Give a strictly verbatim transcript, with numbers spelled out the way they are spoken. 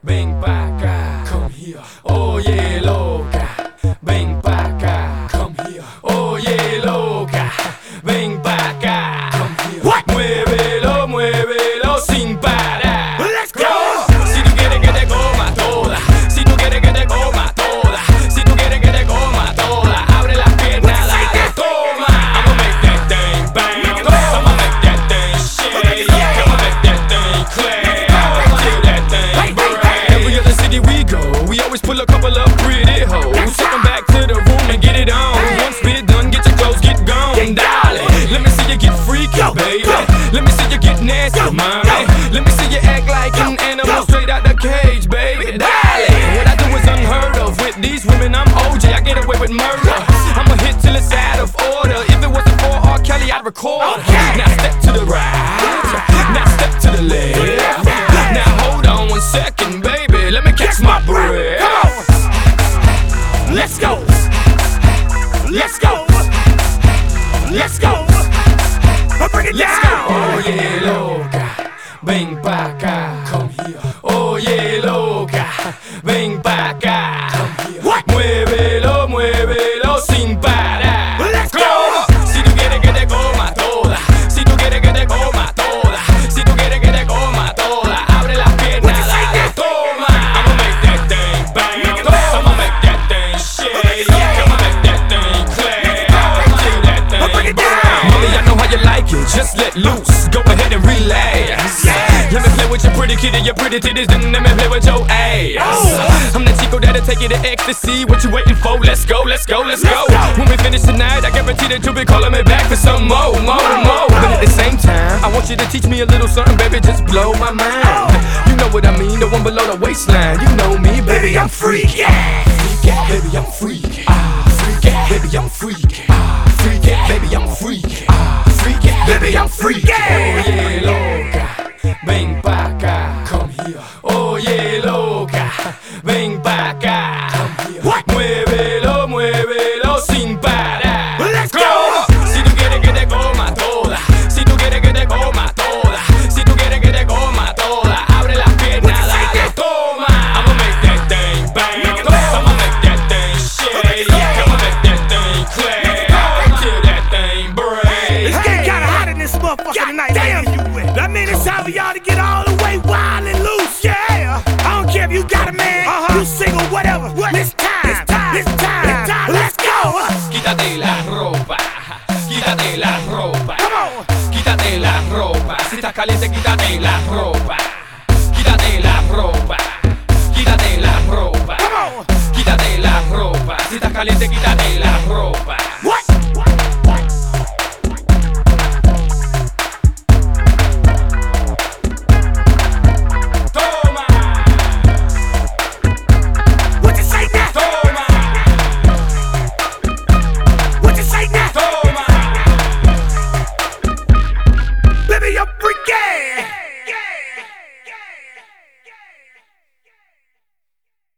ven pa' acá. Come here. Oye, loca, ven pa' acá. Come here. Oye, loca, ven pa' acá. Come here. What? Muévelo, muévelo sin parar. Let's go. Si tú quieres que te coma toda, si tú quieres que te coma toda, si tú quieres que te coma toda, abre las piernas, dale, toma. I'ma make that thing bounce, I'ma make that thing shake, I'ma make that thing clap, till that thing break. Every other city we go, we always pull a couple of pretty hoes, take them back to the room and get it on. Once we're done, get your clothes, get gone, darling. Let me see you get freaky, baby. Let me see you get nasty, mommy. Let me see you act like an animal straight out the cage, baby. Darling, what I do is unheard of. With these women, I'm O J, I get away with murder. I'ma hit till it's out of order. If it wasn't for R. Kelly, I'd record. Now step to the right, now step to the left. Now hold on one second, baby. Let me catch my breath. Let's go. Let's go. Let's go. Bring it down. Oye, loca, ven pa' acá. Come here. Oye, loca, ven pa' acá. Come here. What? Muévelo, muévelo sin parar. Let's go. Come. Si tú quieres que te coma toda, si tú quieres que te coma toda, si tú quieres que te coma toda, abre las piernas, dale, toma. I'ma make that thing bounce, I'ma make that thing shake, I'ma make that thing clap, till that thing break. Mommy, I know how you like it, just let loose, go ahead and relax. Let me play with your pretty kitty, your pretty titties, then let me play with your ass. I'm the Chico that'll take you to ecstasy. What you waiting for? Let's go, let's go, let's go. When we finish tonight, I guarantee that you'll be calling me back for some more, more, more. But at the same time, I want you to teach me a little something, baby, just blow my mind. You know what I mean, the one below the waistline. You know me, baby, I'm freaky. Freaky, baby, I'm freaky. Ah, freaky, baby, I'm freaky. Ah, freaky, baby, I'm freaky. Ah, freaky, baby, I'm freaky. Oye, loca, ven pa' acá. Come here. Oye, loca, ven pa' acá. Come here. What? Muévelo, muévelo sin parar. Let's go. Come. Si tú quieres que te coma toda, si tú quieres que te coma toda, si tú quieres que te coma toda, abre las piernas, dale, toma. I'ma make that thing bounce, I'ma make that thing shake, I'ma make that thing clap, till that thing break. It's getting kinda hot in this motherfucker tonight. Damn you with. That mean it's time for y'all to get all the way wild and loose. Yeah. I don't care if you got a man, uh-huh. you single, whatever. What? It's time. It's time. It's time. It's time. Let's go. Quítate la ropa, quítate la ropa, Come on. quítate la ropa. Si estás caliente, quítate la ropa.